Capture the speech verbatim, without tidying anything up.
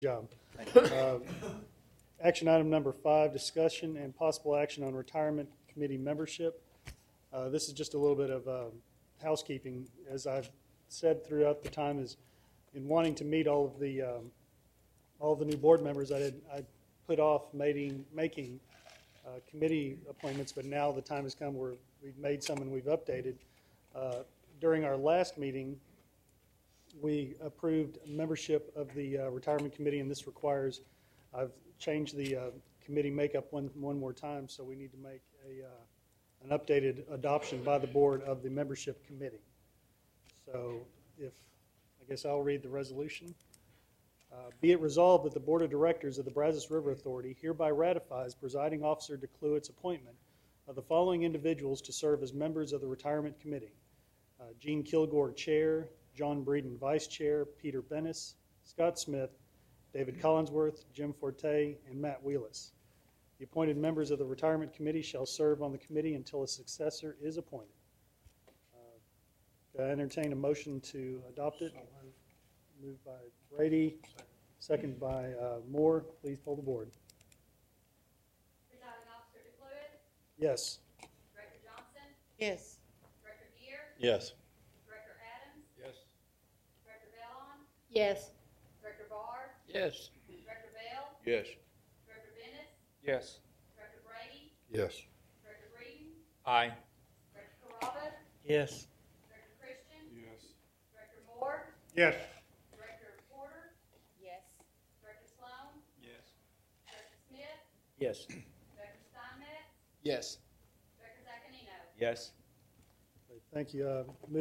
Job. Uh, Action item number five, discussion and possible action on retirement committee membership. Uh, This is just a little bit of uh, housekeeping. As I've said throughout the time, is in wanting to meet all of the um, all of the new board members, I did I put off making making uh, committee appointments, but now the time has come where we've made some and we've updated. Uh, during our last meeting, we approved membership of the uh, retirement committee, and this requires, I've changed the uh, committee makeup one one more time, so we need to make a uh, an updated adoption by the board of the membership committee. So if, I guess I'll read the resolution. Uh, be it resolved that the Board of Directors of the Brazos River Authority hereby ratifies Presiding Officer DeCluett's appointment of the following individuals to serve as members of the Retirement Committee. Uh, Gene Kilgore, Chair; John Breeden, Vice Chair; Peter Bennis, Scott Smith, David Collinsworth, Jim Forte, and Matt Wheelis. The appointed members of the Retirement Committee shall serve on the committee until a successor is appointed. Uh, do I entertain a motion to adopt it? Moved by Brady, second by uh, Moore. Please pull the board. Presiding Officer DeCluett? Yes. Director Johnson? Yes. Director Gear? Yes. Director Adams? Yes. Director Bellon? Yes. Director Barr? Yes. Director Bell? Yes. Director Bennis? Yes. Director Brady? Yes. Director Breeden? Aye. Director Carrabba? Yes. Director Christian? Yes. Director Moore? Yes. Director Porter? Yes. Director Sloan? Yes. Director Smith? Yes. Director Steinmetz? Yes. Director Zaccanino? Yes. Thank you. Uh,